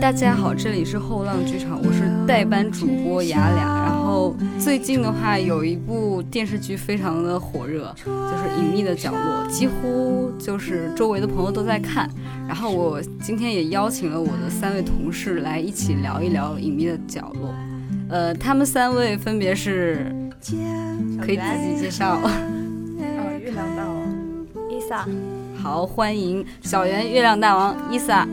大家好，这里是后浪剧场，我是代班主播雅俩。然后最近的话，有一部电视剧非常的火热，就是《隐秘的角落》，几乎就是周围的朋友都在看。然后我今天也邀请了我的3位同事来一起聊一聊《隐秘的角落》。他们3位分别是，可以自己介绍。 月亮大王伊萨。 好，欢迎小圆月亮大王伊萨。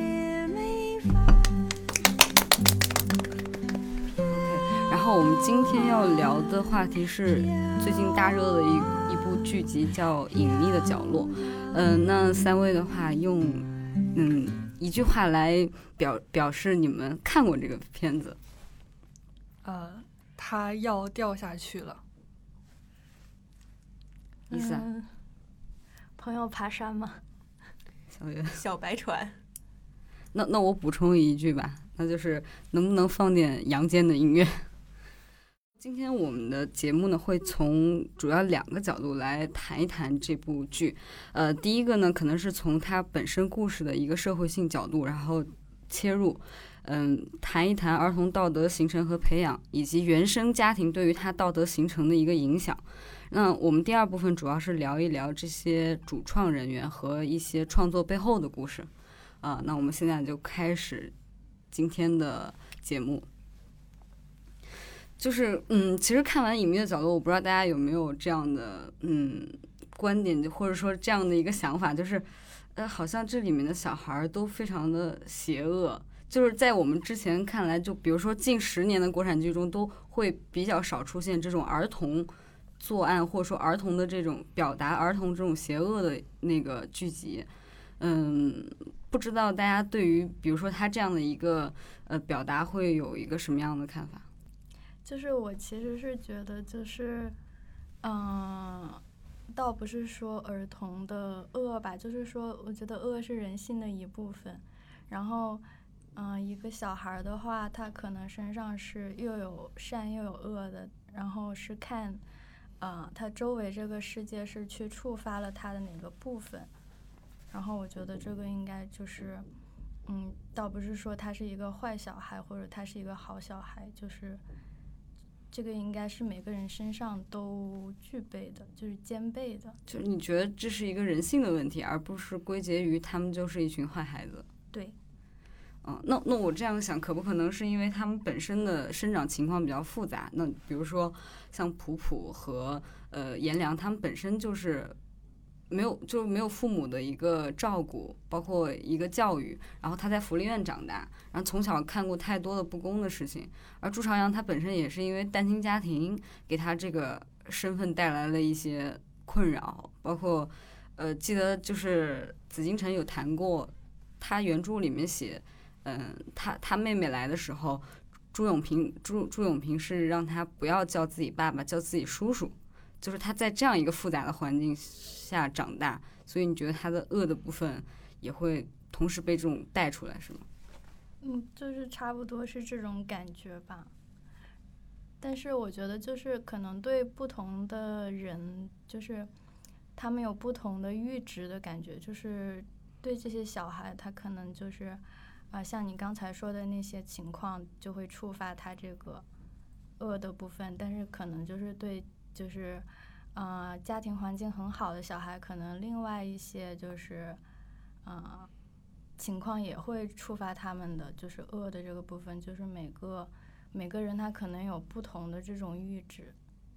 然后我们今天要聊的话题是最近大热的一部剧集，叫《隐秘的角落》。那3位的话用一句话来表示你们看过这个片子。 他要掉下去了。 伊萨。 朋友爬山吗？ 小圆。 小白船。 那我补充一句吧，那就是能不能放点阳间的音乐。今天我们的节目呢，会从主要2个角度来谈一谈这部剧。第一个呢，可能是从它本身故事的一个社会性角度，然后切入，谈一谈儿童道德形成和培养，以及原生家庭对于他道德形成的一个影响。那我们第2部分主要是聊一聊这些主创人员和一些创作背后的故事。那我们现在就开始今天的节目。就是其实看完《隐秘的角落》，我不知道大家有没有这样的观点，或者说这样的一个想法，就是好像这里面的小孩都非常的邪恶。就是在我们之前看来，就比如说近10年的国产剧中，都会比较少出现这种儿童作案，或者说儿童的这种表达儿童这种邪恶的那个剧集。不知道大家对于比如说他这样的一个表达会有一个什么样的看法？ 就是我其实是觉得，就是倒不是说儿童的恶吧，就是说我觉得恶是人性的一部分。然后一个小孩的话，他可能身上是又有善又有恶的，然后是看他周围这个世界是去触发了他的哪个部分。然后我觉得这个应该就是倒不是说他是一个坏小孩或者他是一个好小孩，就是这个应该是每个人身上都具备的，就是兼备的。 就是你觉得这是一个人性的问题，而不是归结于他们就是一群坏孩子？ 对。 那我这样想，可不可能是因为他们本身的生长情况比较复杂？那比如说像普普和颜良，他们本身就是没有父母的一个照顾，包括一个教育，然后他在福利院长大，然后从小看过太多的不公的事情。而朱朝阳他本身也是因为单亲家庭给他这个身份带来了一些困扰，包括记得就是紫禁城有谈过，他原著里面写他妹妹来的时候，朱永平是让他不要叫自己爸爸，叫自己叔叔。就是他在这样一个复杂的环境下长大，所以你觉得他的恶的部分也会同时被这种带出来，是吗？ 就是差不多是这种感觉吧。但是我觉得就是可能对不同的人，就是他们有不同的阈值的感觉。就是对这些小孩，他可能就是像你刚才说的那些情况，就会触发他这个恶的部分。但是可能就是对就是家庭环境很好的小孩，可能另外一些就是情况也会触发他们的就是恶的这个部分。就是每个人他可能有不同的这种阈值。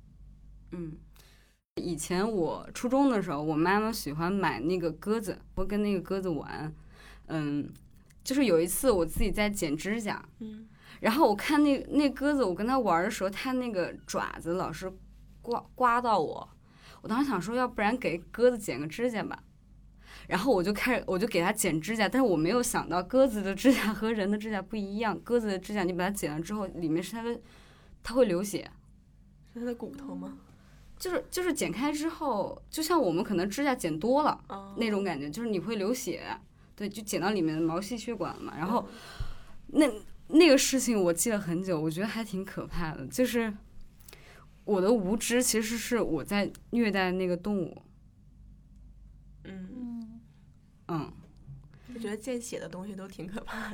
以前我初中的时候，我妈妈喜欢买那个鸽子，我跟那个鸽子玩。就是有一次我自己在剪指甲，然后我看那鸽子，我跟它玩的时候，它那个爪子老是刮到我。我当时想说，要不然给鸽子剪个指甲吧。然后我就给它剪指甲，但是我没有想到鸽子的指甲和人的指甲不一样。鸽子的指甲你把它剪了之后，里面是它会流血。 是它的骨头吗？ 就是剪开之后，就像我们可能指甲剪多了那种感觉，就是你会流血。对，就剪到里面的毛细血管了嘛。然后那个事情我记了很久，我觉得还挺可怕的。就是我的无知其实是我在虐待那个动物。 我觉得见血的东西都挺可怕的。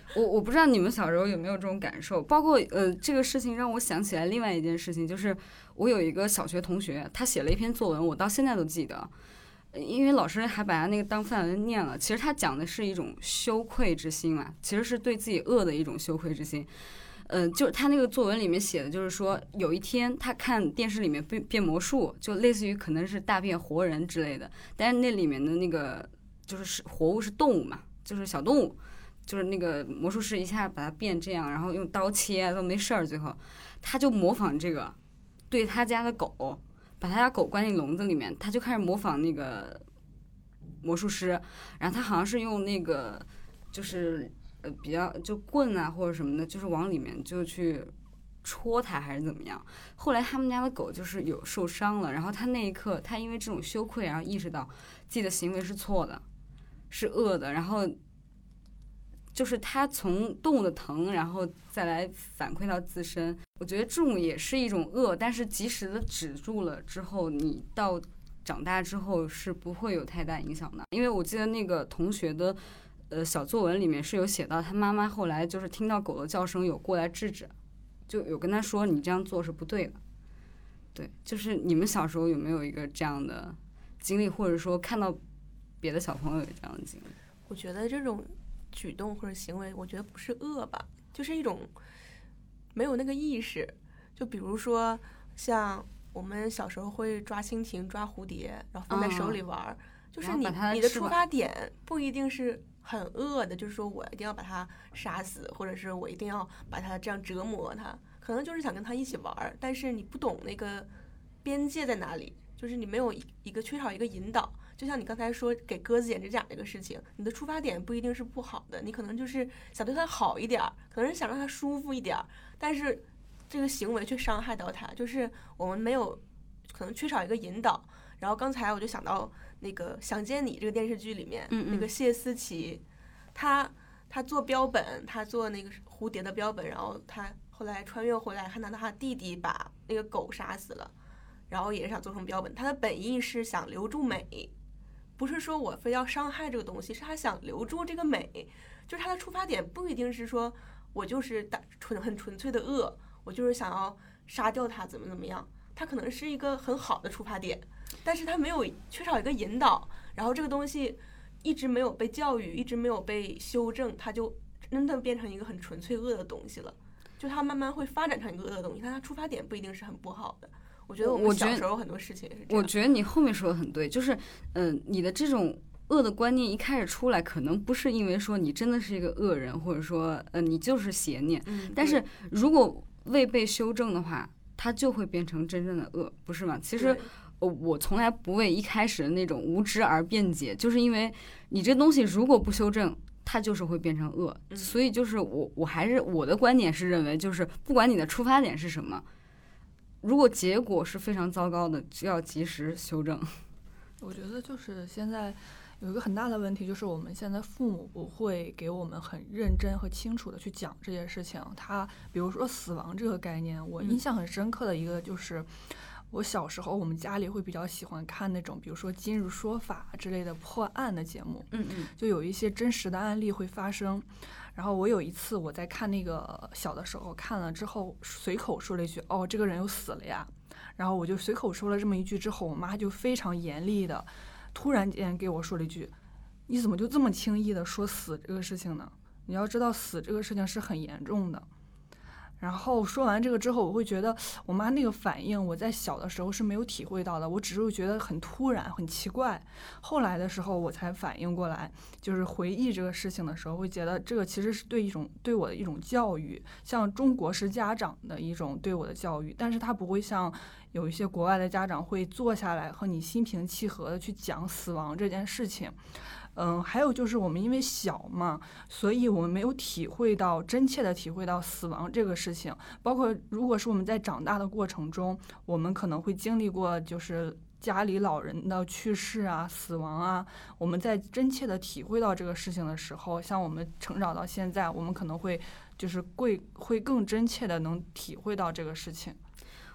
我不知道你们小时候有没有这种感受，包括这个事情让我想起来另外一件事情，就是我有一个小学同学，他写了一篇作文，我到现在都记得，因为老师还把他那个当范文念了。其实他讲的是一种羞愧之心嘛，其实是对自己恶的一种羞愧之心。就是他那个作文里面写的，就是说有一天他看电视里面变魔术，就类似于可能是大变活人之类的，但是那里面的那个就是活物是动物嘛，就是小动物。就是那个魔术师一下把它变这样，然后用刀切都没事儿，最后他就模仿这个，对他家的狗，把他家狗关进笼子里面，他就开始模仿那个魔术师，然后他好像是用那个就是比较就棍啊或者什么的，就是往里面就去戳他还是怎么样。后来他们家的狗就是有受伤了，然后他那一刻他因为这种羞愧，然后意识到自己的行为是错的，是恶的，然后。就是他从动物的疼，然后再来反馈到自身，我觉得这种也是一种恶，但是及时的止住了之后，你到长大之后是不会有太大影响的。因为我记得那个同学的小作文里面是有写到，他妈妈后来就是听到狗的叫声有过来制止，就有跟他说你这样做是不对的。对，就是你们小时候有没有一个这样的经历，或者说看到别的小朋友有这样的经历？ 我觉得这种举动或者行为，我觉得不是恶吧，就是一种没有那个意识。就比如说像我们小时候会抓蜻蜓抓蝴蝶，然后放在手里玩，就是你的出发点不一定是很恶的，就是说我一定要把它杀死，或者是我一定要把它这样折磨它，可能就是想跟它一起玩，但是你不懂那个边界在哪里，就是你没有缺少一个引导。就像你刚才说给鸽子剪指甲这个事情，你的出发点不一定是不好的，你可能就是想对它好一点，可能是想让它舒服一点，但是这个行为却伤害到它，就是我们没有可能缺少一个引导。然后刚才我就想到那个《想见你》这个电视剧里面，那个谢思琪，他做标本，他做那个蝴蝶的标本，然后他后来穿越回来，看到他弟弟把那个狗杀死了，然后也是想做成标本。他的本意是想留住美，不是说我非要伤害这个东西，是他想留住这个美，就是他的出发点不一定是说我就是很纯粹的恶，我就是想要杀掉他怎么样，他可能是一个很好的出发点，但是他缺少一个引导，然后这个东西一直没有被教育，一直没有被修正，他就真的变成一个很纯粹恶的东西了，就他慢慢会发展成一个恶的东西，但他出发点不一定是很不好的。我觉得我们小时候很多事情也是这样。 我觉得你后面说的很对，就是你的这种恶的观念一开始出来，可能不是因为说你真的是一个恶人，或者说你就是邪念，但是如果未被修正的话，它就会变成真正的恶，不是吗？其实我从来不为一开始的那种无知而辩解，就是因为你这东西如果不修正，它就是会变成恶。所以就是我还是我的观点是认为，就是不管你的出发点是什么，如果结果是非常糟糕的，就要及时修正。 我觉得就是现在有一个很大的问题，就是我们现在父母不会给我们很认真和清楚的去讲这些事情。他比如说死亡这个概念，我印象很深刻的一个就是我小时候我们家里会比较喜欢看那种比如说今日说法之类的破案的节目，就有一些真实的案例会发生。然后我有一次我在看那个小的时候看了之后，随口说了一句哦这个人又死了呀，然后我就随口说了这么一句之后，我妈就非常严厉的突然间给我说了一句，你怎么就这么轻易的说死这个事情呢？你要知道死这个事情是很严重的。然后说完这个之后，我会觉得我妈那个反应我在小的时候是没有体会到的，我只是觉得很突然很奇怪。后来的时候我才反应过来，就是回忆这个事情的时候会觉得这个其实是对我的一种教育，像中国式家长的一种对我的教育，但是他不会像有一些国外的家长会坐下来和你心平气和的去讲死亡这件事情。还有就是我们因为小嘛，所以我们没有真切的体会到死亡这个事情。包括如果是我们在长大的过程中，我们可能会经历过就是家里老人的去世啊、死亡啊，我们在真切的体会到这个事情的时候，像我们成长到现在，我们可能会就是会更真切的能体会到这个事情。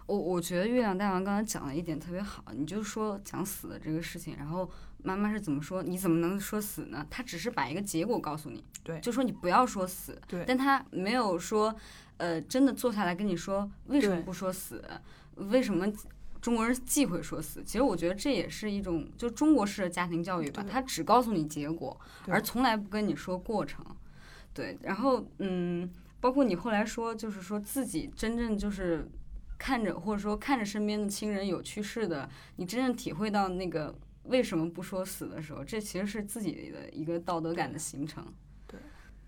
我觉得月亮大王刚才讲了一点特别好，你就说讲死的这个事情，然后妈妈是怎么说？你怎么能说死呢？他只是把一个结果告诉你， 对， 就说你不要说死， 对， 但他没有说，真的坐下来跟你说为什么不说死，为什么中国人忌讳说死。其实我觉得这也是一种就中国式的家庭教育吧，他只告诉你结果，而从来不跟你说过程。对，然后包括你后来说，就是说自己真正就是看着或者说看着身边的亲人有去世的，你真正体会到那个为什么不说死的时候，这其实是自己的一个道德感的形成。 对，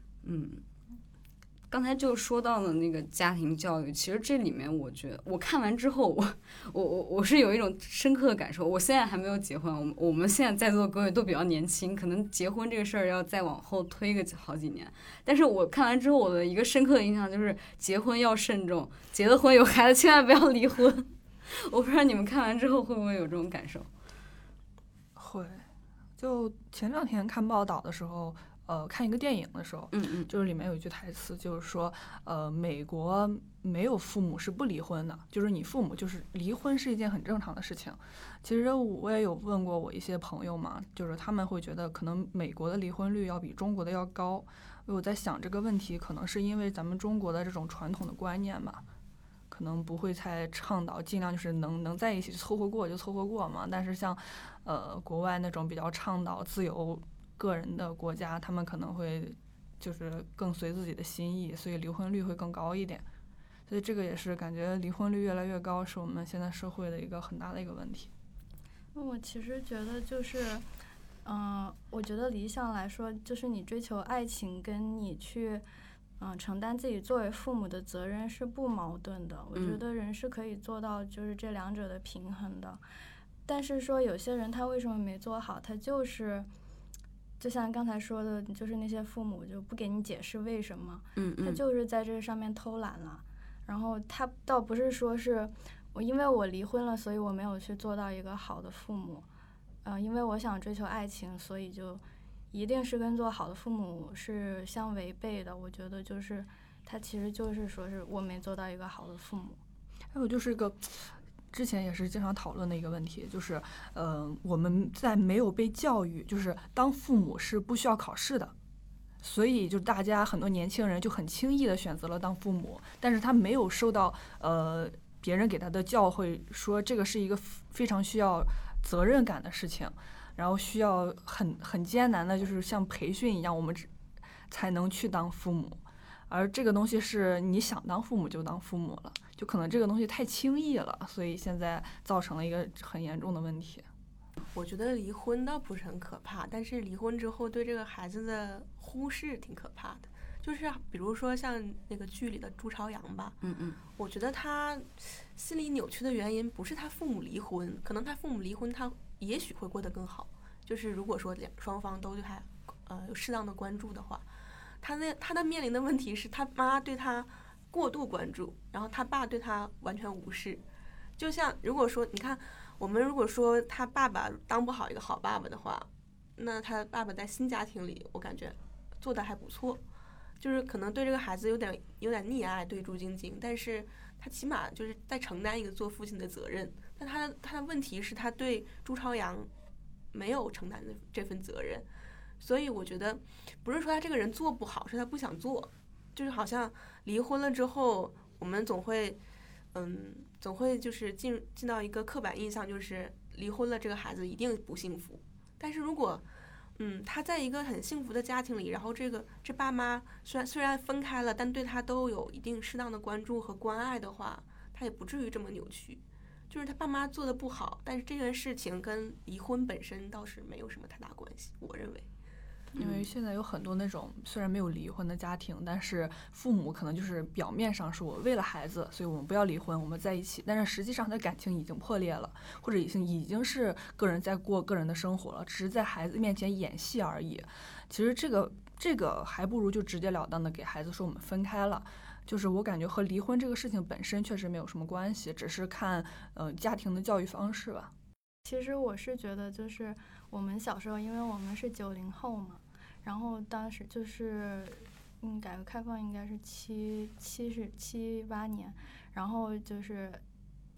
刚才就说到了那个家庭教育，其实这里面我觉得我看完之后，我是有一种深刻的感受。我现在还没有结婚，我们现在在座的各位都比较年轻，可能结婚这个事儿要再往后推个好几年。但是我看完之后，我的一个深刻的印象就是结婚要慎重，结了婚有孩子千万不要离婚。我不知道你们看完之后会不会有这种感受？ 会，就前2天看报道的时候。看一个电影的时候，就是里面有一句台词，就是说，美国没有父母是不离婚的，就是你父母就是离婚是一件很正常的事情。其实我也有问过我一些朋友嘛，就是他们会觉得可能美国的离婚率要比中国的要高。我在想这个问题，可能是因为咱们中国的这种传统的观念嘛，可能不会太倡导尽量就是能在一起凑合过就凑合过嘛。但是像国外那种比较倡导自由个人的国家，他们可能会就是更随自己的心意，所以离婚率会更高一点。所以这个也是感觉离婚率越来越高，是我们现在社会的一个很大的一个问题。 我其实觉得就是，我觉得理想来说，就是你追求爱情跟你去，承担自己作为父母的责任是不矛盾的。我觉得人是可以做到就是这两者的平衡的。但是说有些人他为什么没做好，他就是就像刚才说的，就是那些父母就不给你解释为什么，他就是在这上面偷懒了。然后他倒不是说是因为我离婚了，所以我没有去做到一个好的父母，因为我想追求爱情，所以就一定是跟做好的父母是相违背的。我觉得就是他其实就是说是我没做到一个好的父母。 还有就是个之前也是经常讨论的一个问题，就是我们在没有被教育，就是当父母是不需要考试的，所以就大家很多年轻人就很轻易的选择了当父母，但是他没有受到别人给他的教诲，说这个是一个非常需要责任感的事情，然后需要很艰难的，就是像培训一样，我们才能去当父母。而这个东西是你想当父母就当父母了，就可能这个东西太轻易了，所以现在造成了一个很严重的问题。 我觉得离婚倒不是很可怕，但是离婚之后对这个孩子的忽视挺可怕的。就是比如说像那个剧里的朱朝阳吧，我觉得他心理扭曲的原因不是他父母离婚，可能他父母离婚他也许会过得更好，就是如果说双方都对他有适当的关注的话。他的面临的问题是他妈对他过度关注，然后他爸对他完全无视。就像如果说你看我们如果说他爸爸当不好一个好爸爸的话，那他爸爸在新家庭里我感觉做得还不错，就是可能对这个孩子有点溺爱，对朱晶晶，但是他起码就是在承担一个做父亲的责任。但他的问题是他对朱朝阳没有承担的这份责任。所以我觉得不是说他这个人做不好，是他不想做。就是好像离婚了之后，我们总会就是进到一个刻板印象，就是离婚了这个孩子一定不幸福。但是如果他在一个很幸福的家庭里，然后这爸妈虽然分开了，但对他都有一定适当的关注和关爱的话，他也不至于这么扭曲。就是他爸妈做的不好，但是这件事情跟离婚本身倒是没有什么太大关系，我认为。 因为现在有很多那种虽然没有离婚的家庭，但是父母可能就是表面上是我为了孩子，所以我们不要离婚，我们在一起，但是实际上他的感情已经破裂了，或者已经是个人在过个人的生活了，只是在孩子面前演戏而已。其实这个还不如就直截了当的给孩子说我们分开了。就是我感觉和离婚这个事情本身确实没有什么关系，只是看家庭的教育方式吧。 其实我是觉得就是我们小时候，因为我们是90后嘛，然后当时就是改革开放应该是78年，然后就是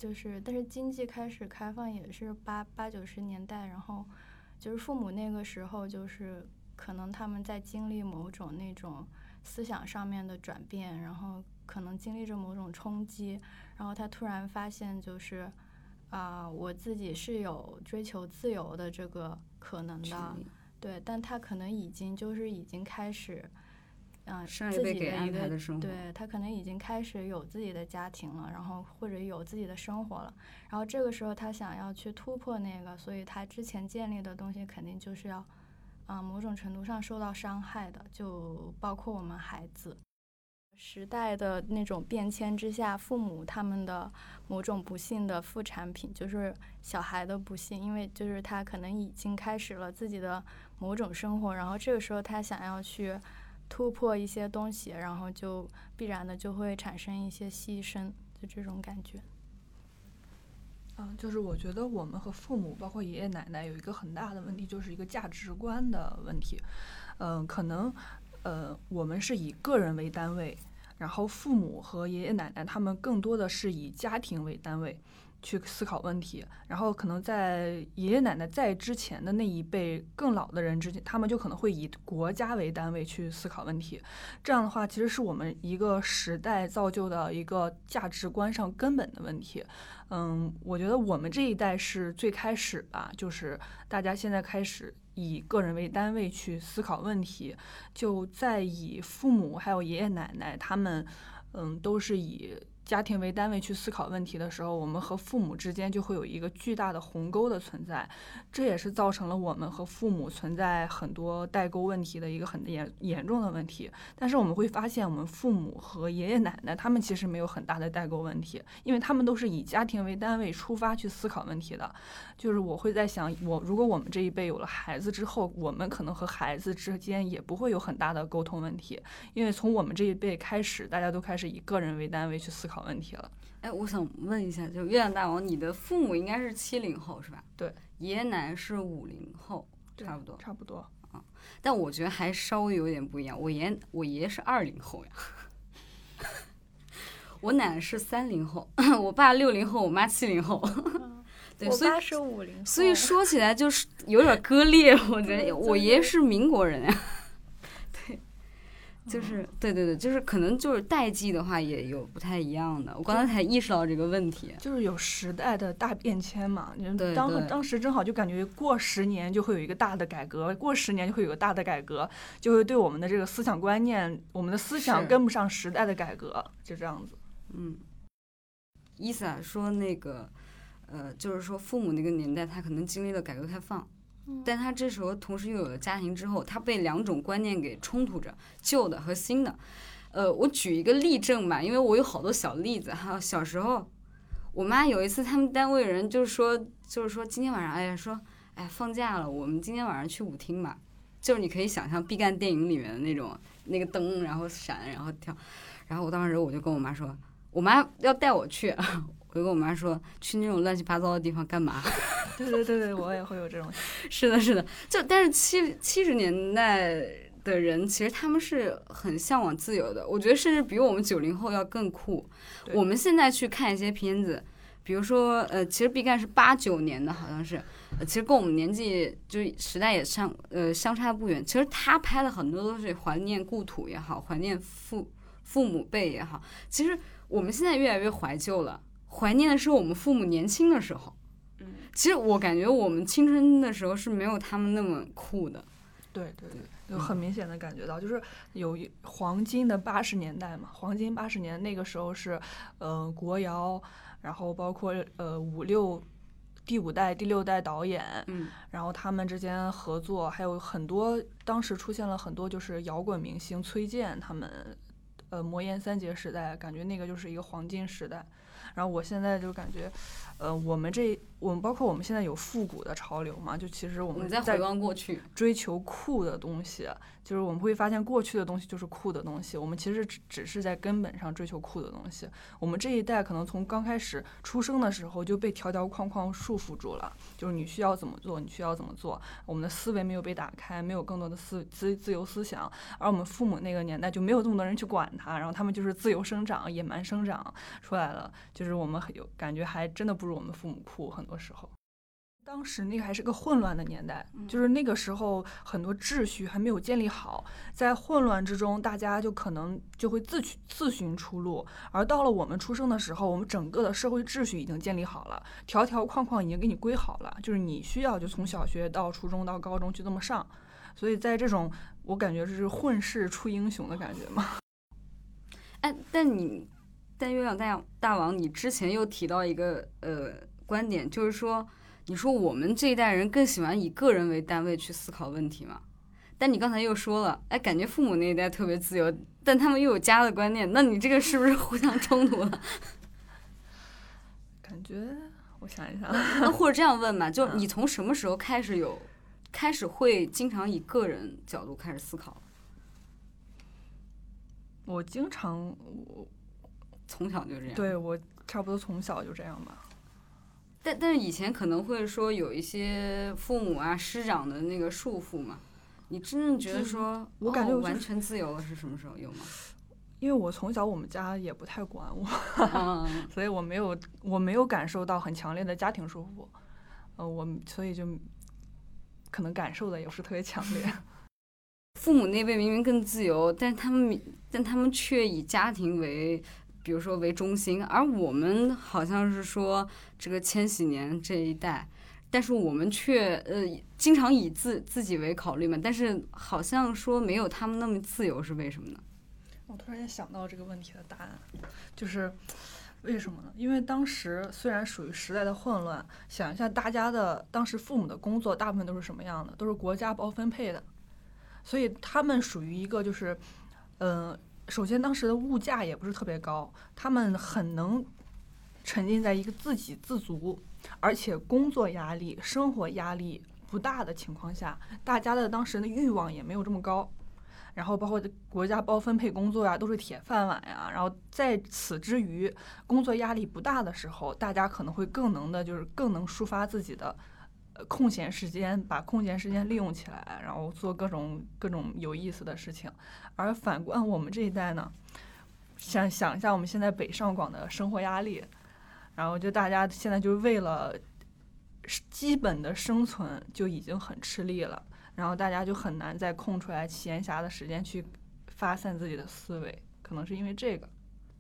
但是经济开始开放也是八九十年代，然后就是父母那个时候就是可能他们在经历某种那种思想上面的转变，然后可能经历着某种冲击，然后他突然发现就是我自己是有追求自由的这个可能的，对，但他可能已经开始上一辈给安排的生活， 对，他可能已经开始有自己的家庭了，然后或者有自己的生活了，然后这个时候他想要去突破那个，所以他之前建立的东西肯定就是要某种程度上受到伤害的，就包括我们孩子。时代的那种变迁之下，父母他们的某种不幸的副产品就是小孩的不幸，因为就是他可能已经开始了自己的某种生活，然后这个时候他想要去突破一些东西，然后就必然的就会产生一些牺牲，就这种感觉。 就是我觉得我们和父母包括爷爷奶奶有一个很大的问题，就是一个价值观的问题。可能我们是以个人为单位，然后父母和爷爷奶奶他们更多的是以家庭为单位去思考问题，然后可能在爷爷奶奶在之前的那一辈更老的人之间，他们就可能会以国家为单位去思考问题。这样的话其实是我们一个时代造就的一个价值观上根本的问题。我觉得我们这一代是最开始吧，就是大家现在开始以个人为单位去思考问题，就在以父母还有爷爷奶奶他们都是以家庭为单位去思考问题的时候，我们和父母之间就会有一个巨大的鸿沟的存在，这也是造成了我们和父母存在很多代沟问题的一个很严重的问题。但是我们会发现，我们父母和爷爷奶奶他们其实没有很大的代沟问题，因为他们都是以家庭为单位出发去思考问题的。就是我会在想，如果我们这一辈有了孩子之后，我们可能和孩子之间也不会有很大的沟通问题，因为从我们这一辈开始，大家都开始以个人为单位去思考问题了。 我想问一下，就月亮大王，你的父母应该是70后是吧？ 对， 爷爷奶奶是50后，差不多。 差不多。 但我觉得还稍微有点不一样，我爷爷是20后呀，我奶奶是30后，我爸60后，我妈70后。对， 我爸是50后， 所以说起来就是有点割裂。我觉得我爷爷是民国人呀。对，就是对，就是可能就是代际的话也有不太一样的。我刚才才意识到这个问题， 就是有时代的大变迁嘛。 对， 当时正好就感觉过10年就会有一个大的改革，过10年就会有个大的改革，就会对我们的这个思想观念，我们的思想跟不上时代的改革，就这样子。 伊萨说那个。就是说父母那个年代他可能经历了改革开放，但他这时候同时又有了家庭之后，他被2种观念给冲突着，旧的和新的。我举一个例证吧，因为我有好多小例子。还有小时候我妈有一次他们单位人就是说今天晚上放假了，我们今天晚上去舞厅吧，就是你可以想象毕赣电影里面的那种那个灯然后闪然后跳，然后我当时我就跟我妈说，我妈要带我去，我就跟我妈说，去那种乱七八糟的地方干嘛？ 对，我也会有这种。 是的，但是70年代的人，其实他们是很向往自由的。我觉得甚至比我们90后要更酷。我们现在去看一些片子，比如说其实毕赣是89年的，好像是，其实跟我们年纪就是时代也相差不远。其实他拍的很多都是怀念故土也好，怀念父母辈也好。其实我们现在越来越怀旧了。怀念的是我们父母年轻的时候，其实我感觉我们青春的时候是没有他们那么酷的。 对，有很明显的感觉到，就是有黄金的80年代嘛，黄金80年那个时候是，国谣，然后包括第5代、第6代导演，然后他们之间合作，还有很多当时出现了很多就是摇滚明星崔健他们，魔岩3杰时代，感觉那个就是一个黄金时代。然后我现在就感觉，我们包括我们现在有复古的潮流嘛，就其实我们在回望过去， 追求酷的东西，就是我们会发现过去的东西就是酷的东西，我们其实只是在根本上追求酷的东西。我们这一代可能从刚开始出生的时候就被条条框框束缚住了，就是你需要怎么做，你需要怎么做，我们的思维没有被打开，没有更多的自由思想，而我们父母那个年代就没有这么多人去管他，然后他们就是自由生长、野蛮生长出来了，就是我们有感觉还真的不如我们父母酷，很多时候。当时那个还是个混乱的年代，就是那个时候很多秩序还没有建立好，在混乱之中，大家就可能就会自寻出路。而到了我们出生的时候，我们整个的社会秩序已经建立好了，条条框框已经给你规好了，就是你需要就从小学到初中到高中去这么上。所以在这种，我感觉这是混世出英雄的感觉嘛。 哎，但月亮大王，你之前又提到一个观点，就是说。你说我们这一代人更喜欢以个人为单位去思考问题嘛？但你刚才又说了，哎，感觉父母那一代特别自由，但他们又有家的观念，那你这个是不是互相冲突了？ 感觉我想一想， 那或者这样问嘛，就你从什么时候开始会经常以个人角度开始思考？ 我经常从小就这样， 对我差不多从小就这样吧。 但是以前可能会说有一些父母啊师长的那个束缚嘛，你真正觉得说我感觉完全自由了是什么时候有吗？ 因为我从小我们家也不太管我，所以我没有感受到很强烈的家庭束缚，所以就可能感受的也不是特别强烈。 父母那辈明明更自由，但他们却以家庭为。比如说为中心，而我们好像是说这个千禧年这一代，但是我们却经常以自己为考虑嘛，但是好像说没有他们那么自由，是为什么呢？ 我突然间想到这个问题的答案，就是为什么呢？因为当时虽然属于时代的混乱，想一下大家的当时父母的工作大部分都是什么样的，都是国家包分配的，所以他们属于一个就是首先当时的物价也不是特别高，他们很能沉浸在一个自给自足，而且工作压力、生活压力不大的情况下，大家的当时的欲望也没有这么高，然后包括国家包分配工作呀，都是铁饭碗呀，然后在此之余，工作压力不大的时候，大家可能会更能抒发自己的空闲时间，把空闲时间利用起来，然后做各种有意思的事情。而反观我们这一代呢，想一下我们现在北上广的生活压力，然后就大家现在就为了基本的生存就已经很吃力了，然后大家就很难再空出来闲暇的时间去发散自己的思维，可能是因为这个。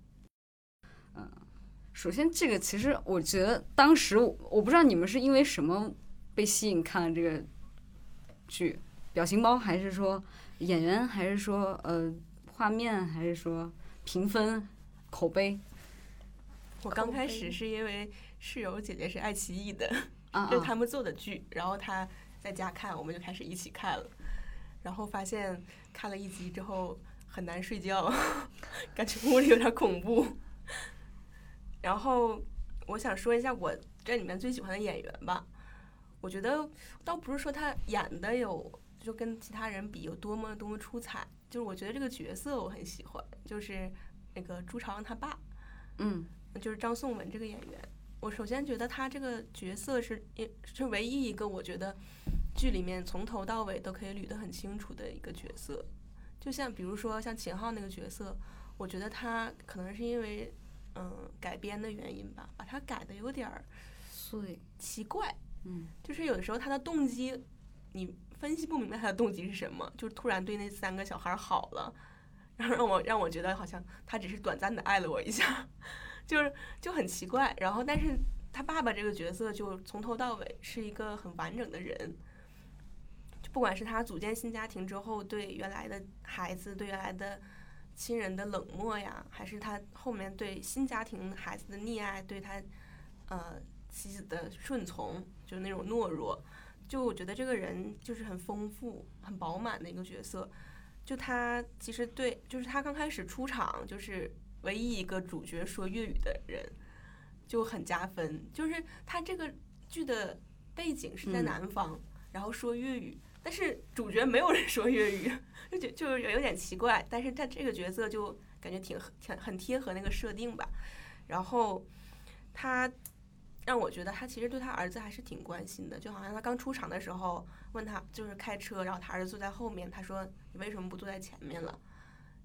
首先这个其实我觉得当时我不知道你们是因为什么被吸引看了这个剧，表情包还是说演员，还是说画面，还是说评分口碑？ 我刚开始是因为室友姐姐是爱奇艺的，这是他们做的剧，然后她在家看，我们就开始一起看了，然后发现看了一集之后很难睡觉，感觉屋里有点恐怖。然后我想说一下我这里面最喜欢的演员吧，我觉得倒不是说他演的就跟其他人比有多么出彩，就是我觉得这个角色我很喜欢，就是那个朱朝阳他爸，就是张颂文这个演员。我首先觉得他这个角色是唯一一个我觉得剧里面从头到尾都可以捋得很清楚的一个角色。就像比如说像秦昊那个角色，我觉得他可能是因为改编的原因吧，把他改的有点奇怪，就是有的时候他的动机你分析不明白他的动机是什么，就突然对那3个小孩好了，然后让我觉得好像他只是短暂的爱了我一下，就很奇怪。然后但是他爸爸这个角色就从头到尾是一个很完整的人，就不管是他组建新家庭之后对原来的孩子、对原来的亲人的冷漠呀，还是他后面对新家庭孩子的溺爱，对他妻子的顺从，就是那种懦弱，就我觉得这个人就是很丰富很饱满的一个角色。就他其实就是他刚开始出场就是唯一一个主角说粤语的人，就很加分。就是他这个剧的背景是在南方，然后说粤语，但是主角没有人说粤语，就有点奇怪。但是他这个角色就感觉很贴合那个设定吧。然后他让我觉得他其实对他儿子还是挺关心的，就好像他刚出场的时候问他就是开车，然后他儿子坐在后面，他说你为什么不坐在前面了？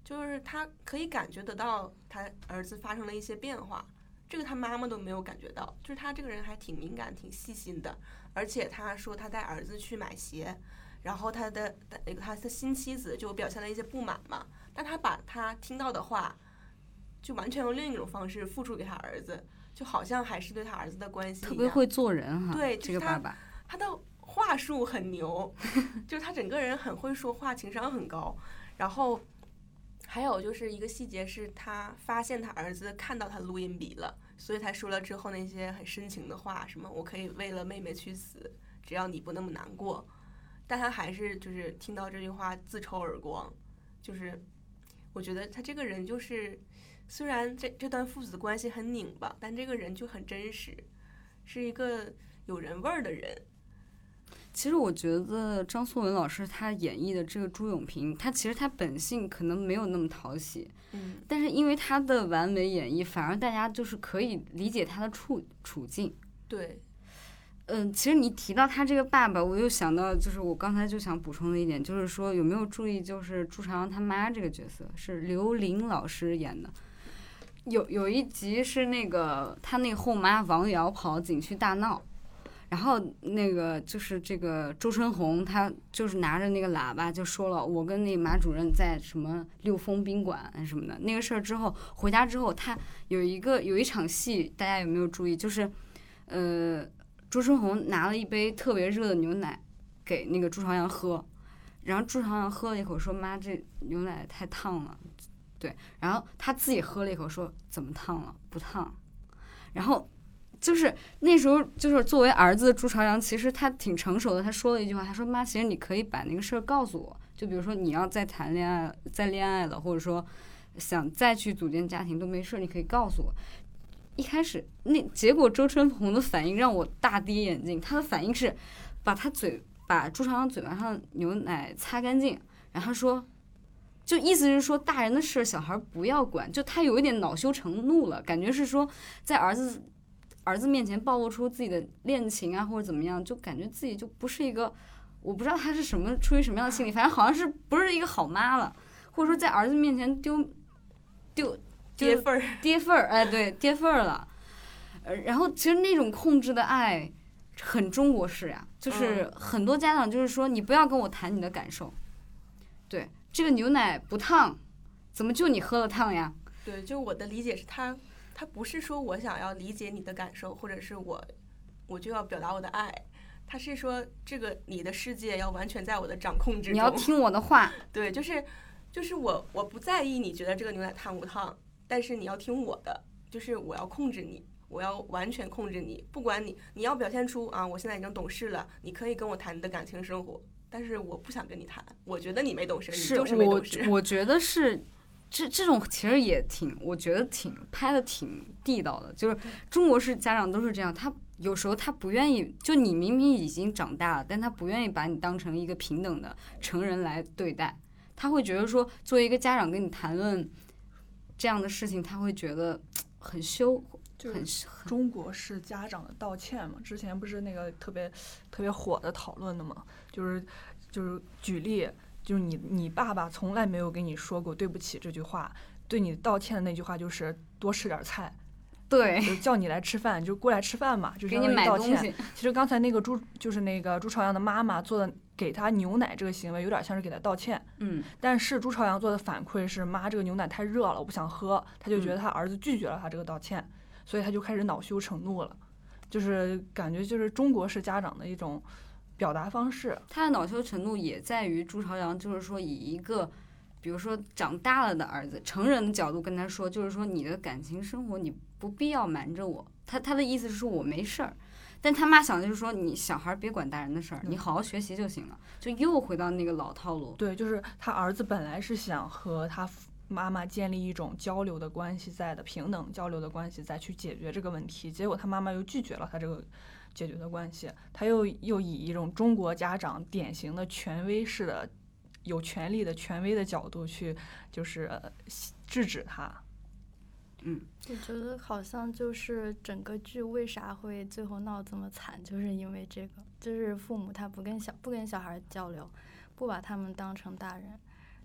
就是他可以感觉得到他儿子发生了一些变化，这个他妈妈都没有感觉到，就是他这个人还挺敏感、挺细心的。而且他说他带儿子去买鞋，然后他的新妻子就表现了一些不满嘛，但他把他听到的话，就完全用另一种方式付出给他儿子，就好像还是对他儿子的关系一样。 特别会做人哈， 对， 这个爸爸， 他的话术很牛，就是他整个人很会说话，情商很高。然后还有就是一个细节是，他发现他儿子看到他录音笔了，所以他说了之后那些很深情的话，什么我可以为了妹妹去死，只要你不那么难过。但他还是就是听到这句话自抽耳光，就是我觉得他这个人就是虽然这段父子关系很拧巴，但这个人就很真实，是一个有人味儿的人。 其实我觉得张颂文老师他演绎的这个朱永平，他其实他本性可能没有那么讨喜，但是因为他的完美演绎，反而大家就是可以理解他的处境。 对， 其实你提到他这个爸爸，我又想到，就是我刚才就想补充的一点，就是说有没有注意，就是朱朝阳他妈这个角色是刘琳老师演的。有一集是那个他那个后妈王瑶跑景区大闹，然后那个就是这个周春红，他就是拿着那个喇叭就说了，我跟那马主任在什么六峰宾馆什么的那个事儿之后，回家之后他有一场戏，大家有没有注意？就是周春红拿了一杯特别热的牛奶给那个朱朝阳喝，然后朱朝阳喝了一口说，妈，这牛奶太烫了。对，然后他自己喝了一口说，怎么烫了？不烫。然后就是那时候，就是作为儿子的朱朝阳，其实他挺成熟的。他说了一句话，他说：“妈，其实你可以把那个事儿告诉我，就比如说你要再谈恋爱、再恋爱了，或者说想再去组建家庭都没事，你可以告诉我。”一开始结果周春红的反应让我大跌眼镜，他的反应是把朱朝阳嘴巴上的牛奶擦干净，然后说。就意思是说，大人的事小孩不要管，就他有一点恼羞成怒了，感觉是说在儿子面前暴露出自己的恋情啊，或者怎么样，就感觉自己就不是一个，我不知道他是出于什么样的心理，反正好像是不是一个好妈了，或者说在儿子面前丢跌份儿， 哎，对，跌份儿了。然后其实那种控制的爱很中国式呀，就是很多家长就是说，你不要跟我谈你的感受，对。这个牛奶不烫，怎么就你喝了烫呀？ 对，就我的理解是他不是说我想要理解你的感受，或者是我就要表达我的爱，他是说这个你的世界要完全在我的掌控之中。 你要听我的话。 对，就是我不在意你觉得这个牛奶烫不烫，但是你要听我的，就是我要控制你，我要完全控制你，不管你要表现出啊，我现在已经懂事了，你可以跟我谈你的感情生活。但是我不想跟你谈，我觉得你没懂事，你就是没懂事。 我觉得是这种其实也我觉得拍的挺地道的，就是中国式家长都是这样，他有时候他不愿意，就你明明已经长大了，但他不愿意把你当成一个平等的成人来对待，他会觉得说作为一个家长跟你谈论这样的事情，他会觉得很羞。 就是中国式家长的道歉嘛，之前不是那个特别火的讨论的嘛，就是举例，就是你爸爸从来没有跟你说过对不起这句话，对你道歉的那句话就是多吃点菜， 对， 就叫你来吃饭，就过来吃饭嘛，就给你买道歉。 东西。 其实刚才那个朱朝阳的妈妈做的给他牛奶这个行为，有点像是给他道歉。但是朱朝阳做的反馈是，妈，这个牛奶太热了，我不想喝，他就觉得他儿子拒绝了他这个道歉。所以他就开始恼羞成怒了，就是感觉就是中国式家长的一种表达方式。 他的恼羞成怒也在于朱朝阳，就是说以一个比如说长大了的儿子成人的角度跟他说，就是说你的感情生活你不必要瞒着我。他的意思是说我没事儿，但他妈想的就是说你小孩别管大人的事儿，你好好学习就行了，就又回到那个老套路。 对，就是他儿子本来是想和他妈妈建立一种交流的关系在的，平等交流的关系再去解决这个问题，结果他妈妈又拒绝了他这个解决的关系，他又以一种中国家长典型的权威式的有权利的权威的角度去就是制止他。 我觉得好像就是整个剧为啥会最后闹这么惨，就是因为这个，就是父母他不跟小孩交流，不把他们当成大人，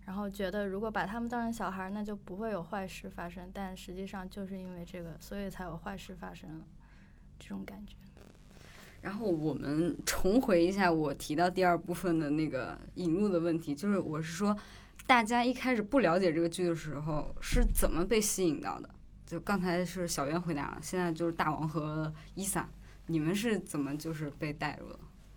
然后觉得如果把他们当成小孩，那就不会有坏事发生，但实际上就是因为这个，所以才有坏事发生了，这种感觉。 然后我们重回一下我提到第二部分的那个引入的问题，就是我是说，大家一开始不了解这个剧的时候是怎么被吸引到的？就刚才是小袁回答了，现在就是大王和伊萨，你们是怎么就是被带入的？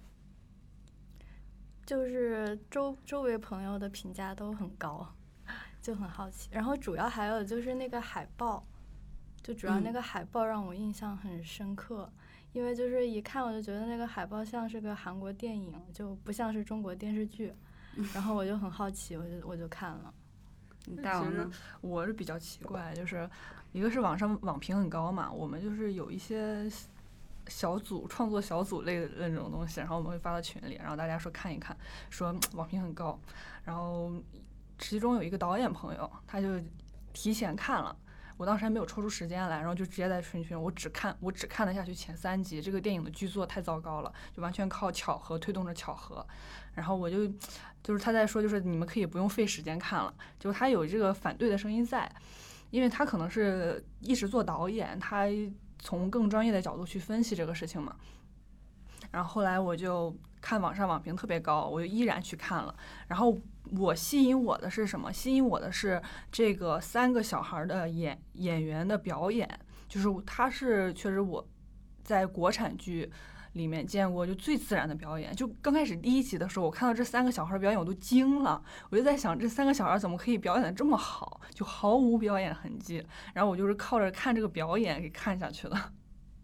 就是周围朋友的评价都很高，就很好奇。然后主要还有就是那个海报，就主要那个海报让我印象很深刻。因为就是一看我就觉得那个海报像是个韩国电影，就不像是中国电视剧，然后我就很好奇，我就看了。 大王呢？ 我是比较奇怪，就是一个是网上网评很高嘛，我们就是有一些小组创作小组类的那种东西，然后我们会发到群里，然后大家说看一看，说网评很高，然后其中有一个导演朋友，他就提前看了。我当时还没有抽出时间来，然后就直接在群我只看了下去前3集。这个电影的剧作太糟糕了，就完全靠巧合推动着巧合。然后我就是他在说，就是你们可以不用费时间看了，就是他有这个反对的声音在，因为他可能是一直做导演，他从更专业的角度去分析这个事情嘛。然后后来我就看网上网评特别高，我就依然去看了。然后我吸引我的是什么？吸引我的是这个3个小孩的演员的表演，就是他是确实我在国产剧里面见过就最自然的表演。就刚开始第1集的时候，我看到这3个小孩表演我都惊了，我就在想这3个小孩怎么可以表演得这么好，就毫无表演痕迹。然后我就是靠着看这个表演给看下去的。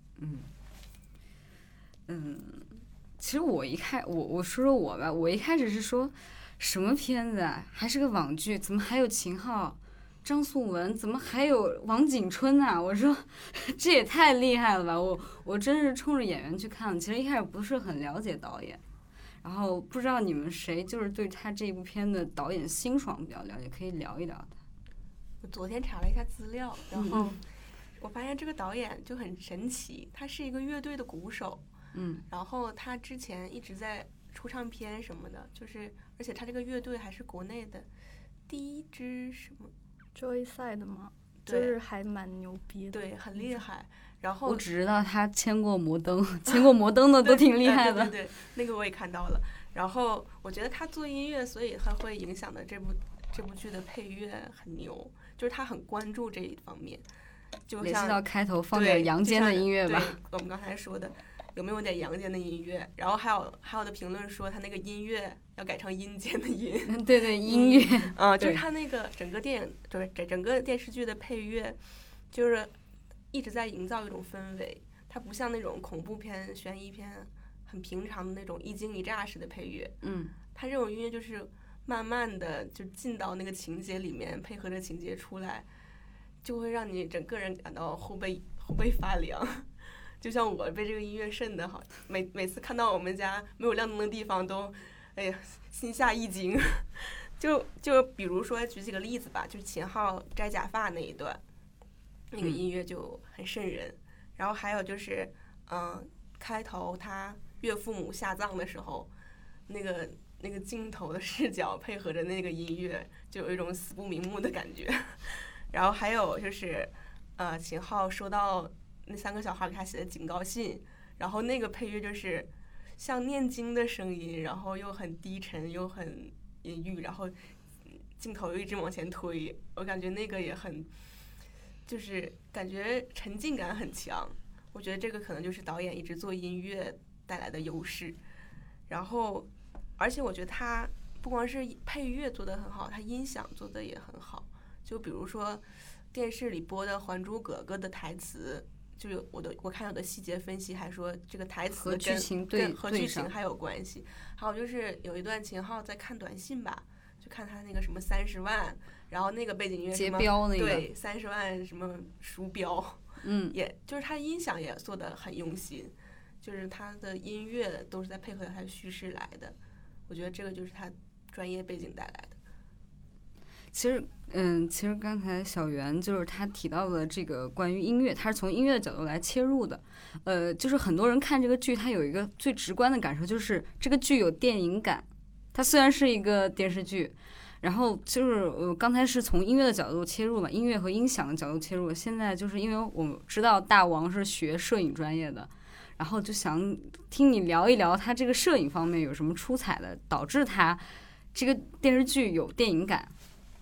其实我说说我吧，我一开始是说什么片子啊，还是个网剧，怎么还有秦昊、张颂文，怎么还有王景春啊？我说这也太厉害了吧！我真是冲着演员去看的。其实一开始不是很了解导演，然后不知道你们谁就是对他这部片的导演辛爽比较了解，可以聊一聊他。 我昨天查了一下资料，然后我发现这个导演就很神奇，他是一个乐队的鼓手。然后他之前一直在出唱片什么的，就是而且他这个乐队还是国内的第1支什么 Joyside 吗？就是还蛮牛逼的， 对，很厉害。然后我只知道他签过摩登，签过摩登的都挺厉害的。 对，那个我也看到了。然后我觉得他做音乐，所以他会影响的这部剧的配乐很牛，就是他很关注这一方面。就像到开头放点阳间的音乐吧。 对，我们刚才说的。有没有点阳间的音乐？然后还有的评论说他那个音乐要改成阴间的音。 对，音乐。 就是他那个整个电影，就是整个电视剧的配乐，就是一直在营造一种氛围。它不像那种恐怖片、悬疑片很平常的那种一惊一乍式的配乐。它这种音乐就是慢慢的就进到那个情节里面，配合着情节出来，就会让你整个人感到后背发凉。就像我被这个音乐瘆得好，每次看到我们家没有亮灯的地方都，哎呀，心下一惊。就比如说举几个例子吧，就是秦昊摘假发那一段，那个音乐就很瘆人。然后还有就是，开头他岳父母下葬的时候，那个镜头的视角配合着那个音乐，就有一种死不瞑目的感觉。然后还有就是，秦昊收到那3个小孩给他写的警告信，然后那个配乐就是像念经的声音，然后又很低沉又很阴郁，然后镜头又一直往前推，我感觉那个也很，就是感觉沉浸感很强。我觉得这个可能就是导演一直做音乐带来的优势。然后而且我觉得他不光是配乐做得很好，他音响做得也很好。就比如说电视里播的《还珠格格》的台词，就有我看有的细节分析还说这个台词跟和剧情还有关系。还有就是有一段秦昊在看短信吧，就看他那个什么30万，然后那个背景音乐接标那个， 对，30万什么书标，也就是他音响也做得很用心，就是他的音乐都是在配合他的叙事来的。我觉得这个就是他专业背景带来的。 其实刚才小袁就是他提到的这个关于音乐，他是从音乐的角度来切入的。就是很多人看这个剧，他有一个最直观的感受，就是这个剧有电影感。它虽然是一个电视剧， 然后就是刚才是从音乐的角度切入嘛，音乐和音响的角度切入。现在就是因为我知道大王是学摄影专业的，然后就想听你聊一聊他这个摄影方面有什么出彩的，导致他这个电视剧有电影感。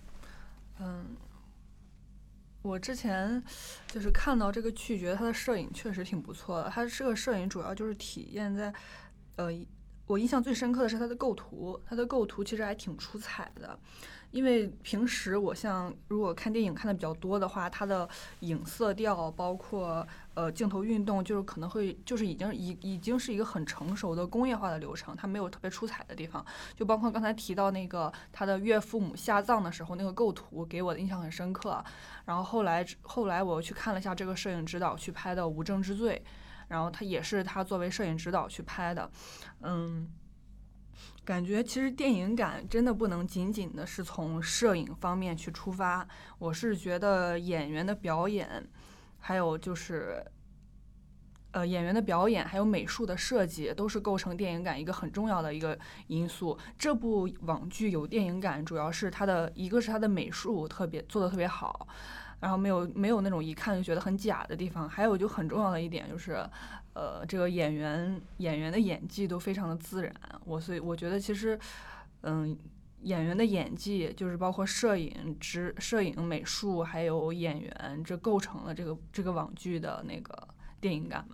我之前就是看到这个剧，觉得他的摄影确实挺不错的。他这个摄影主要就是体验在，我印象最深刻的是他的构图，他的构图其实还挺出彩的。因为平时我像如果看电影看的比较多的话，它的影色调包括镜头运动，就是可能会就是已经是一个很成熟的工业化的流程，它没有特别出彩的地方。就包括刚才提到那个他的岳父母下葬的时候那个构图，给我的印象很深刻。然后后来我去看了一下这个摄影指导去拍的《无证之罪》，然后他也是他作为摄影指导去拍的，感觉其实电影感真的不能仅仅的是从摄影方面去出发，我是觉得演员的表演，还有就是演员的表演还有美术的设计都是构成电影感一个很重要的一个因素。这部网剧有电影感，主要是一个是它的美术做得特别好，然后没有那种一看就觉得很假的地方。还有就很重要的一点就是，这个演员的演技都非常的自然。所以我觉得其实，演员的演技就是包括摄影、美术还有演员，这构成了这个网剧的那个电影感嘛。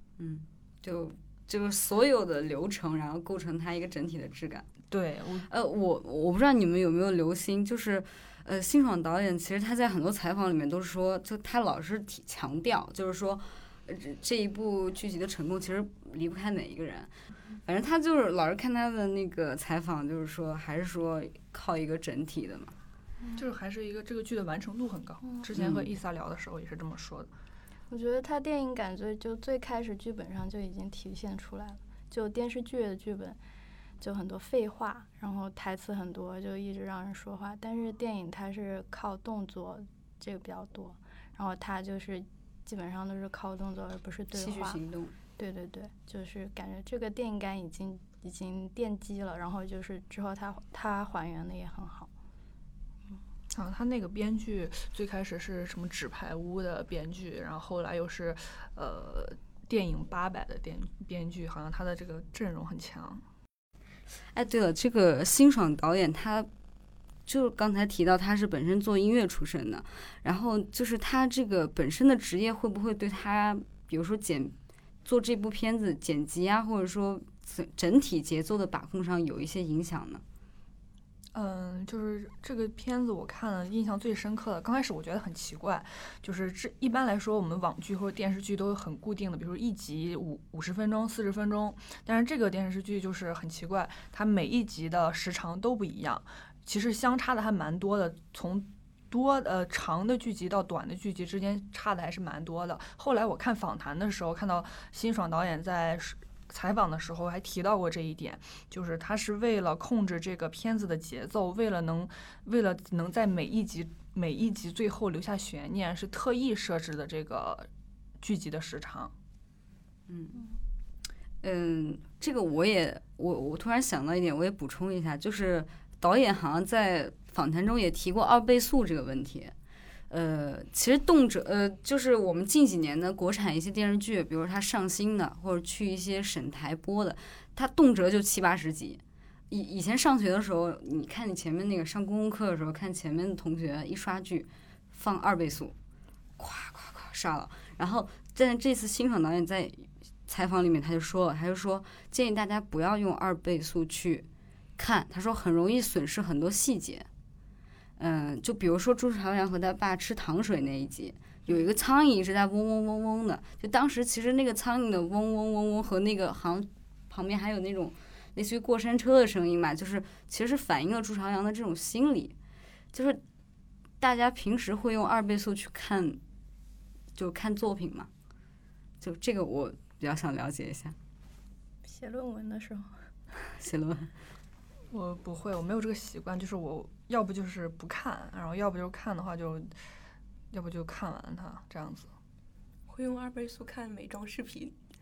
就是所有的流程，然后构成它一个整体的质感。 对， 我不知道你们有没有留心，就是辛爽导演其实他在很多采访里面都是说，就他老是强调，就是说这一部剧集的成功其实离不开哪一个人。反正他就是老是看他的那个采访，就是说还是说靠一个整体的嘛， 就是还是一个这个剧的完成度很高。之前和伊萨聊的时候也是这么说的。 我觉得他电影感就最开始剧本上就已经体现出来了，就电视剧的剧本就很多废话，然后台词很多，就一直让人说话。但是电影它是靠动作，这个比较多，然后它就是基本上都是靠动作而不是对话。 戏剧行动。 对，就是感觉这个电影感已经奠基了，然后就是之后它还原的也很好。 他那个编剧最开始是什么纸牌屋的编剧，然后后来又是电影800的编剧，好像他的这个阵容很强。 哎，对了，这个辛爽导演他就刚才提到他是本身做音乐出身的，然后就是他这个本身的职业会不会对他比如说做这部片子剪辑啊，或者说整体节奏的把控上有一些影响呢？ 就是这个片子我看了印象最深刻的，刚开始我觉得很奇怪，就是一般来说我们网剧或者电视剧都有很固定的，比如说一集50分钟、40分钟，但是这个电视剧就是很奇怪，它每一集的时长都不一样，其实相差的还蛮多的，从长的剧集到短的剧集之间差的还是蛮多的。后来我看访谈的时候，看到辛爽导演在采访的时候还提到过这一点，就是他是为了控制这个片子的节奏，为了能在每一集最后留下悬念，是特意设置的这个剧集的时长。 这个我突然想到一点，我也补充一下，就是导演好像在访谈中也提过2倍速这个问题。其实就是我们近几年的国产一些电视剧，比如它上新的或者去一些省台播的，它动辄就70-80集。以前上学的时候，你看你前面那个上公共课的时候，看前面的同学一刷剧，放2倍速，咵咵咵刷了。然后在这次辛爽导演在采访里面他就说建议大家不要用2倍速去看，他说很容易损失很多细节。就比如说朱朝阳和他爸吃糖水那一集，有一个苍蝇一直在嗡嗡嗡嗡的，就当时其实那个苍蝇的嗡嗡嗡嗡和那个好像旁边还有那种类似于过山车的声音嘛，就是其实是反映了朱朝阳的这种心理。就是大家平时会用2倍速去看，就看作品嘛，就这个我比较想了解一下。 写论文的时候， 写论文。 我不会，我没有这个习惯，就是我要不就是不看，然后要不就看的话要不就看完它这样子。 会用2倍速看美妆视频。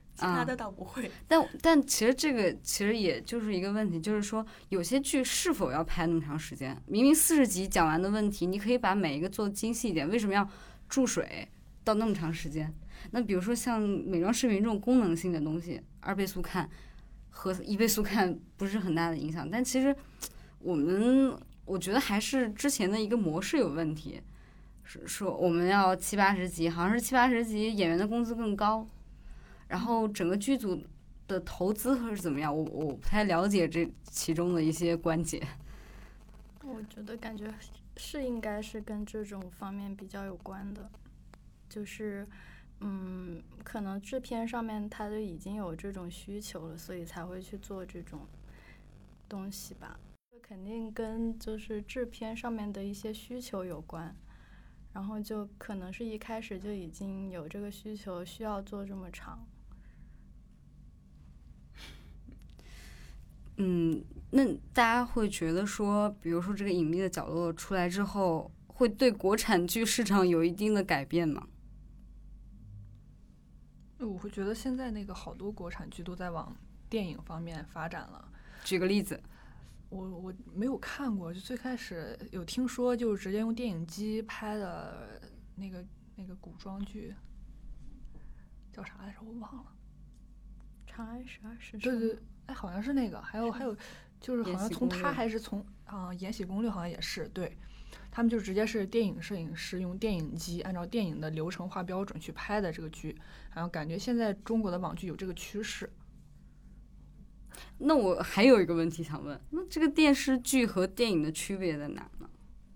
其他的倒不会。 但其实这个其实也就是一个问题，就是说有些剧是否要拍那么长时间？明明40集讲完的问题，你可以把每一个做得精细一点，为什么要注水到那么长时间？那比如说像美妆视频这种功能性的东西，2倍速看和1倍速看不是很大的影响，但其实我觉得还是之前的一个模式有问题，是说我们要70-80集，好像是70-80集演员的工资更高，然后整个剧组的投资或是怎么样，我不太了解这其中的一些关节。 我觉得感觉是应该是跟这种方面比较有关的，就是可能制片上面他就已经有这种需求了，所以才会去做这种东西吧。肯定跟就是制片上面的一些需求有关，然后就可能是一开始就已经有这个需求，需要做这么长。 那大家会觉得说，比如说这个隐秘的角落出来之后，会对国产剧市场有一定的改变吗？ 我会觉得现在那个好多国产剧都在往电影方面发展了。 举个例子。 我没有看过，就最开始有听说，就是直接用电影机拍的那个古装剧，叫啥来着？我忘了。 长安十二时辰。 对对，哎，好像是那个。还有，就是好像从他还是从延禧攻略好像也是，对，他们就直接是电影摄影师用电影机按照电影的流程化标准去拍的这个剧，然后感觉现在中国的网剧有这个趋势。 那我还有一个问题想问，那这个电视剧和电影的区别在哪呢？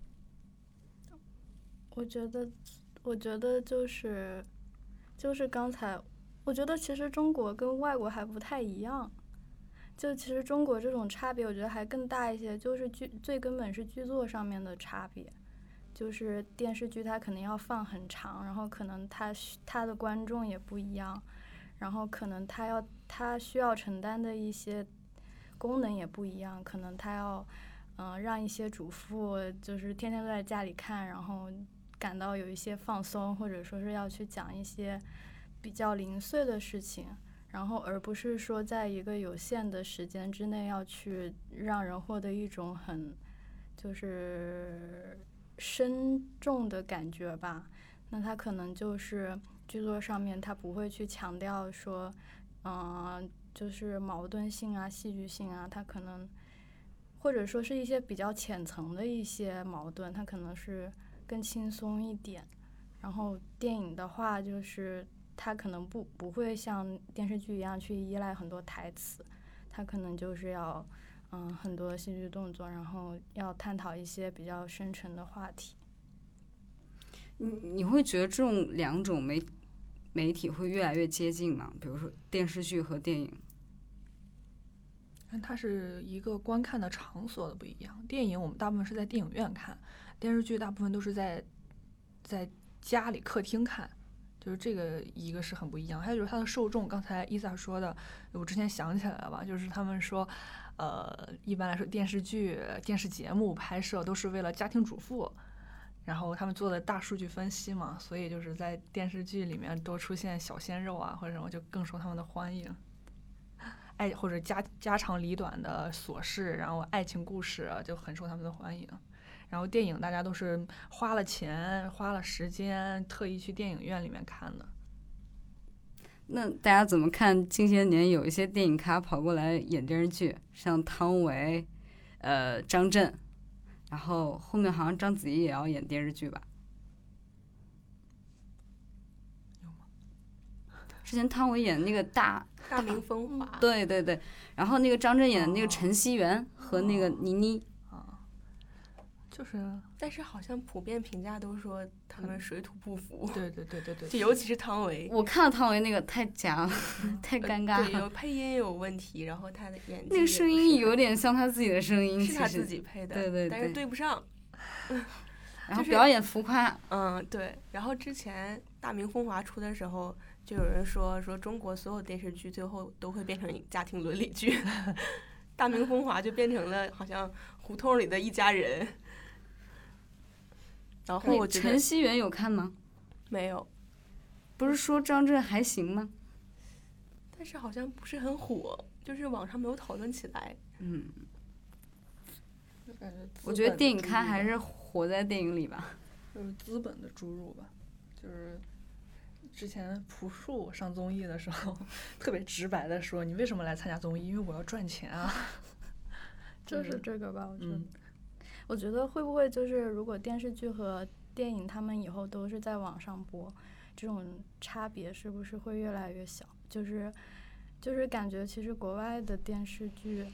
我觉得就是刚才，我觉得其实中国跟外国还不太一样。就其实中国这种差别，我觉得还更大一些，就是最根本是剧作上面的差别。就是电视剧它可能要放很长，然后可能它的观众也不一样，然后可能它需要承担的一些功能也不一样，可能它要让一些主妇就是天天都在家里看，然后感到有一些放松，或者说是要去讲一些比较零碎的事情，然后而不是说在一个有限的时间之内要去让人获得一种很就是深重的感觉吧。那它可能就是剧作上面它不会去强调说就是矛盾性啊戏剧性啊，它可能或者说是一些比较浅层的一些矛盾，它可能是更轻松一点。然后电影的话就是它可能不会像电视剧一样去依赖很多台词，它可能就是要很多戏剧动作，然后要探讨一些比较深沉的话题。 你会觉得这种两种媒体会越来越接近吗？比如说电视剧和电影。 它是一个观看的场所的不一样，电影我们大部分是在电影院看，电视剧大部分都是在家里客厅看，就是这个一个是很不一样。还有就是它的受众，刚才伊萨说的，我之前想起来了吧，就是他们说一般来说电视剧电视节目拍摄都是为了家庭主妇，然后他们做的大数据分析嘛，所以就是在电视剧里面多出现小鲜肉啊或者什么，就更受他们的欢迎。或者家长里短的琐事，然后爱情故事就很受他们的欢迎。然后电影大家都是花了钱花了时间特意去电影院里面看的。 那大家怎么看近些年有一些电影咖跑过来演电视剧，像汤唯张震，然后后面好像章子怡也要演电视剧吧？ 有吗？ 之前汤唯演那个大明风华， 对对对，然后那个张震演的那个陈希元和那个倪妮就是， 但是好像普遍评价都说他们水土不服。 对对对对对， 就尤其是汤唯， 我看了汤唯那个太假了，太尴尬了。 对，有配音有问题，然后他的演技那个声音有点像他自己的声音， 是他自己配的， 对对对， 但是对不上。 然后表演浮夸， 对。然后之前《大明风华》出的时候，就有人说中国所有电视剧最后都会变成家庭伦理剧，《大明风华》就变成了好像胡同里的一家人。然后我觉得陈希元有看吗？ 没有。 不是说张震还行吗？ 但是好像不是很火，就是网上没有讨论起来。 我觉得电影咖还是活在电影里吧， 就是资本的注入吧。就是之前朴树上综艺的时候，特别直白的说：“你为什么来参加综艺？因为我要赚钱啊。” 就是这个吧，我觉得。我觉得会不会就是如果电视剧和电影他们以后都是在网上播，这种差别是不是会越来越小？就是感觉其实国外的电视剧，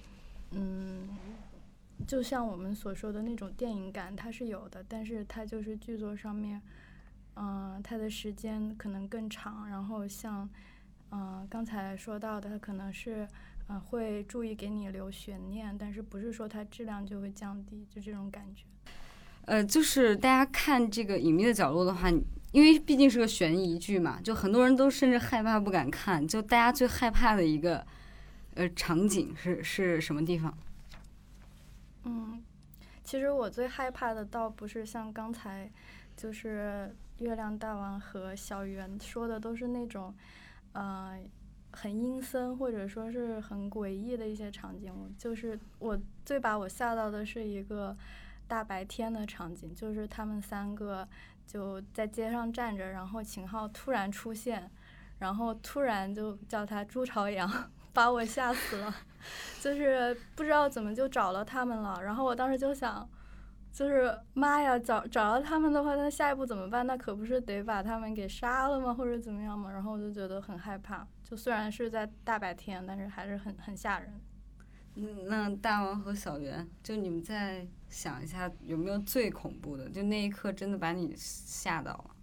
就像我们所说的那种电影感它是有的，但是它就是剧作上面，它的时间可能更长，然后像刚才说到的，它可能是会注意给你留悬念，但是不是说它质量就会降低，就这种感觉。 就是大家看这个《隐秘的角落》的话，因为毕竟是个悬疑剧嘛，就很多人都甚至害怕不敢看。就大家最害怕的一个场景是什么地方？ 其实我最害怕的倒不是像刚才就是月亮大王和小圆说的，都是那种很阴森或者说是很诡异的一些场景。就是我最把我吓到的是一个大白天的场景，就是他们3个就在街上站着，然后秦昊突然出现，然后突然就叫他朱朝阳，把我吓死了。就是不知道怎么就找了他们了，然后我当时就想，就是妈呀，找到他们的话，那下一步怎么办？那可不是得把他们给杀了吗？或者怎么样吗？然后我就觉得很害怕，就虽然是在大白天，但是还是很吓人。 那大王和小圆，就你们再想一下，有没有最恐怖的？就那一刻真的把你吓到了。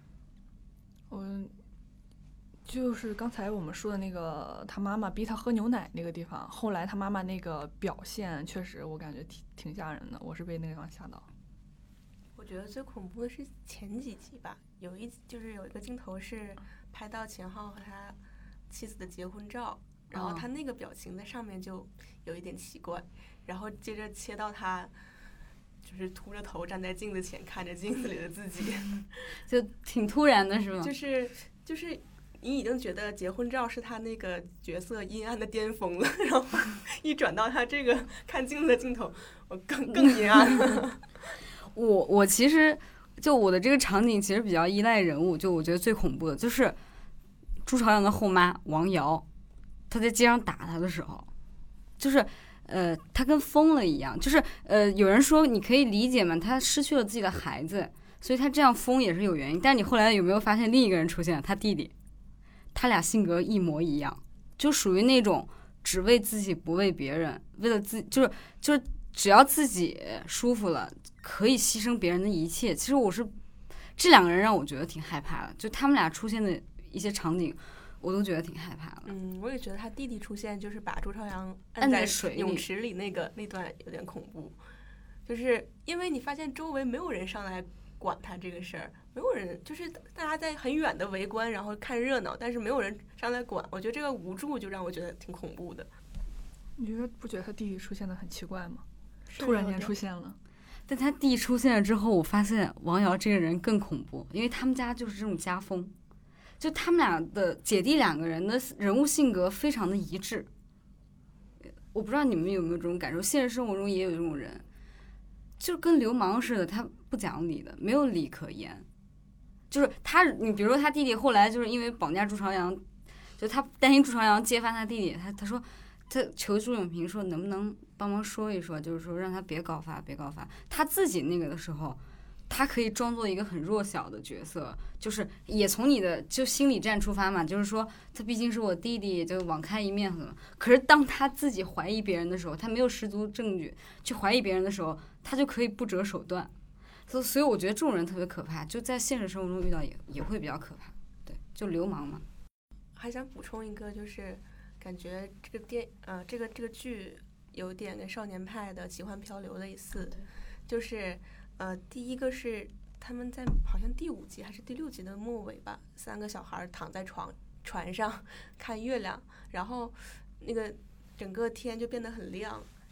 就是刚才我们说的那个，他妈妈逼他喝牛奶那个地方，后来他妈妈那个表现，确实我感觉挺吓人的，我是被那个地方吓到。 我觉得最恐怖的是前几集吧，有一个镜头是拍到秦昊和他妻子的结婚照，然后他那个表情在上面就有一点奇怪，然后接着切到他就是秃着头站在镜子前看着镜子里的自己， 就挺突然的是吗？ 就是你已经觉得结婚照是他那个角色阴暗的巅峰了，然后一转到他这个看镜子的镜头，我更阴暗了。 我其实就我的这个场景其实比较依赖人物，就我觉得最恐怖的就是朱朝阳的后妈王瑶，她在街上打他的时候，就是他跟疯了一样，就是有人说你可以理解嘛，他失去了自己的孩子，所以他这样疯也是有原因。但是你后来有没有发现另一个人出现了，他弟弟，他俩性格一模一样，就属于那种只为自己不为别人，为了自己就是只要自己舒服了，可以牺牲别人的一切。其实这2个人让我觉得挺害怕的，就他们俩出现的一些场景，我都觉得挺害怕的。 我也觉得他弟弟出现就是把朱朝阳按在水里泳池里那段有点恐怖，就是因为你发现周围没有人上来管他这个事儿，没有人，就是大家在很远的围观，然后看热闹，但是没有人上来管。我觉得这个无助就让我觉得挺恐怖的。 你不觉得他弟弟出现的很奇怪吗？突然间出现了。 但他弟出现了之后，我发现王瑶这个人更恐怖，因为他们家就是这种家风，就他们俩的姐弟2个人的人物性格非常的一致。我不知道你们有没有这种感受，现实生活中也有这种人，就跟流氓似的，他不讲理的，没有理可言。就是你比如说他弟弟后来就是因为绑架朱朝阳，就他担心朱朝阳揭发他弟弟，他说他求朱永平说能不能帮忙说一说，就是说让他别告发。他自己那个的时候，他可以装作一个很弱小的角色，就是也从你的就心理战出发嘛，就是说他毕竟是我弟弟，就网开一面什么。可是当他自己怀疑别人的时候，他没有十足证据去怀疑别人的时候，他就可以不择手段。所以我觉得这种人特别可怕，就在现实生活中遇到也会比较可怕。对，就流氓嘛。 还想补充一个，就是感觉这个这个剧有点跟少年派的奇幻漂流类似，就是第一个是他们在好像第5集还是第6集的末尾吧，3个小孩躺在船上看月亮，然后那个整个天就变得很亮，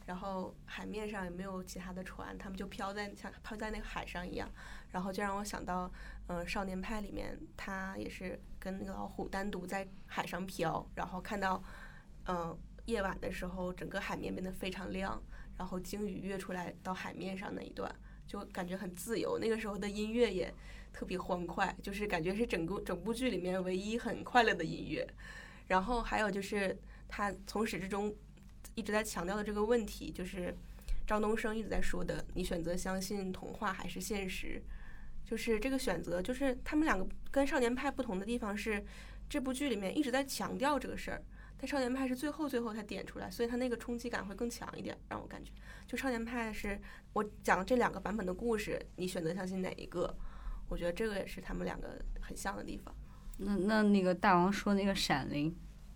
然后海面上也没有其他的船，他们就像飘在那个海上一样，然后就让我想到，少年派里面他也是跟那个老虎单独在海上飘，然后看到，夜晚的时候整个海面变得非常亮，然后鲸鱼跃出来到海面上那一段，就感觉很自由。那个时候的音乐也特别欢快，就是感觉是整部剧里面唯一很快乐的音乐。然后还有就是他从始至终一直在强调的这个问题，就是张东升一直在说的，你选择相信童话还是现实？就是这个选择，就是他们两个跟少年派不同的地方是，这部剧里面一直在强调这个事儿，但少年派是最后才点出来，所以他那个冲击感会更强一点，让我感觉。就少年派是我讲这2个版本的故事，你选择相信哪一个？我觉得这个也是他们2个很像的地方。 那个大王说那个闪灵，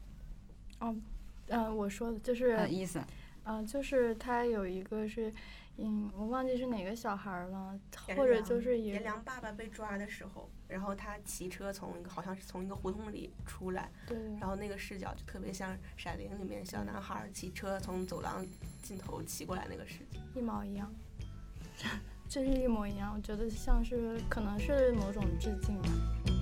我说的就是意思， 就是他有一个是，我忘记是哪个小孩了，或者就是颜良爸爸被抓的时候，然后他骑车好像是从一个胡同里出来， 对， 然后那个视角就特别像《闪灵》里面小男孩骑车从走廊尽头骑过来那个视角， 一毛一样，这是一模一样，我觉得像是可能是某种致敬吧。